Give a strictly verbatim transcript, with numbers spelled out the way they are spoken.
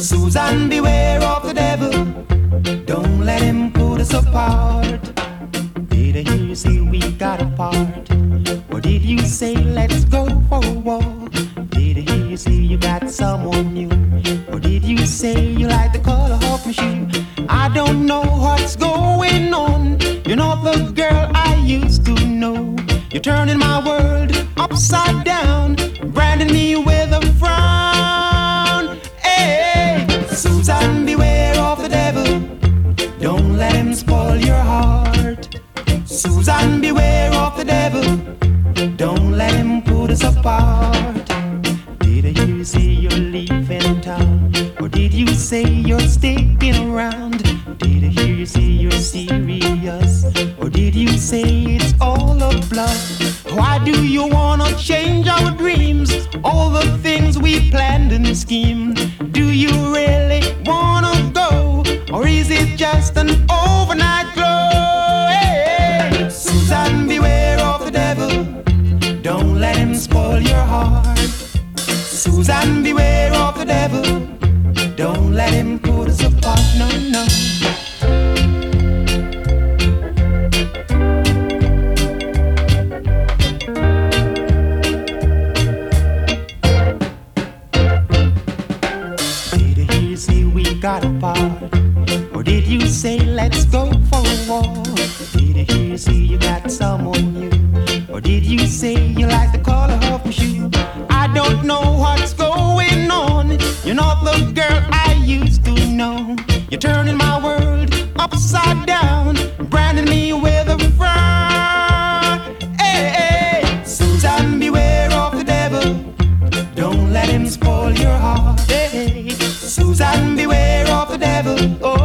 Susan, beware of the devil. Don't let him put us apart. Did I hear you say we got apart? Or did you say let's go for a walk? Did I hear you say you got someone new? Or did you say you like the color of my shoe? I don't know what's going on. You're not the girl I used to know. You're turning my world upside down, branding me with a frown. Hey, Susan, beware of the devil. Don't let him spoil your heart. Susan, beware of the devil. Don't let him put us apart. Did I hear you say you're leaving town? Or did you say you're sticking around? Did I hear you say you're serious? Or did you say it's all a bluff? Why do you wanna change our dreams? All the things we planned and schemed. Do you really wanna go? Or is it just an overnight glow? Hey, Susan, beware of the devil. Don't let him spoil your heart. Susan, beware of the devil. Don't let him put us apart, no, no. Did I hear you say we got apart? Or did you say let's go for a walk? Did I hear you say you got someone new? Or did you say you like the color of my shoe? I don't know what's going on. You're not the girl I used to know. You're turning my world upside down, branding me with a frown. Hey, hey, Susan, beware of the devil. Don't let him spoil your heart. Hey, hey, Susan, beware of the devil. Oh,